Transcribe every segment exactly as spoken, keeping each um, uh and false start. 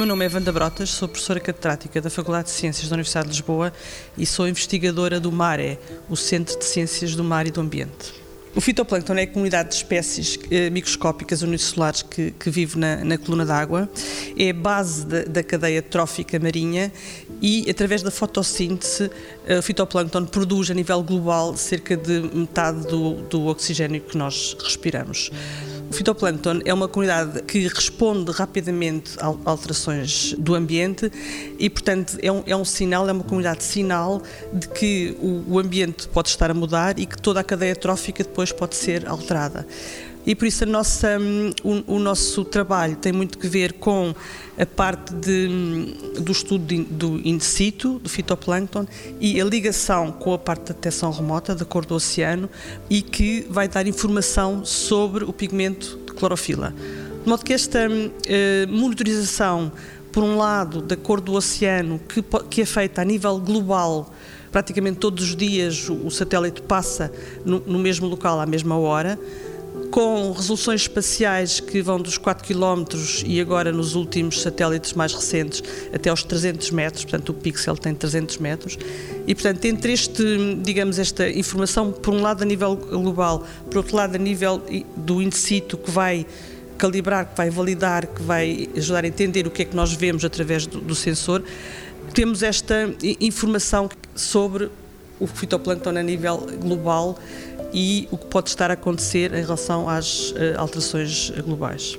meu nome é Wanda Brotas, sou professora catedrática da Faculdade de Ciências da Universidade de Lisboa e sou investigadora do MARE, o Centro de Ciências do Mar e do Ambiente. O fitoplâncton é a comunidade de espécies eh, microscópicas unicelulares que, que vive na, na coluna d'água, é a base da, da cadeia trófica marinha e, através da fotossíntese, eh, o fitoplâncton produz a nível global cerca de metade do, do oxigênio que nós respiramos. O fitoplâncton é uma comunidade que responde rapidamente a alterações do ambiente e, portanto, é um, é um sinal, é uma comunidade sinal de que o, o ambiente pode estar a mudar e que toda a cadeia trófica depois pode ser alterada. E por isso a nossa, o, o nosso trabalho tem muito que ver com a parte de, do estudo de, do in situ, do fitoplâncton, e a ligação com a parte da detecção remota da cor do oceano e que vai dar informação sobre o pigmento de clorofila. De modo que esta eh, monitorização, por um lado, da cor do oceano, que, que é feita a nível global, praticamente todos os dias o, o satélite passa no, no mesmo local à mesma hora, com resoluções espaciais que vão dos quatro quilómetros e agora nos últimos satélites mais recentes até aos trezentos metros, portanto o pixel tem trezentos metros e, portanto, entre este, digamos, esta informação, por um lado a nível global, por outro lado a nível do in situ, que vai calibrar, que vai validar, que vai ajudar a entender o que é que nós vemos através do, do sensor, temos esta informação sobre o fitoplâncton a nível global e o que pode estar a acontecer em relação às uh, alterações globais.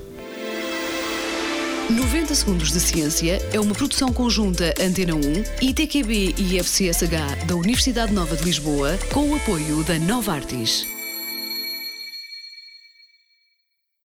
noventa Segundos de Ciência é uma produção conjunta Antena um, I T Q B e I F C S H da Universidade Nova de Lisboa, com o apoio da Novartis.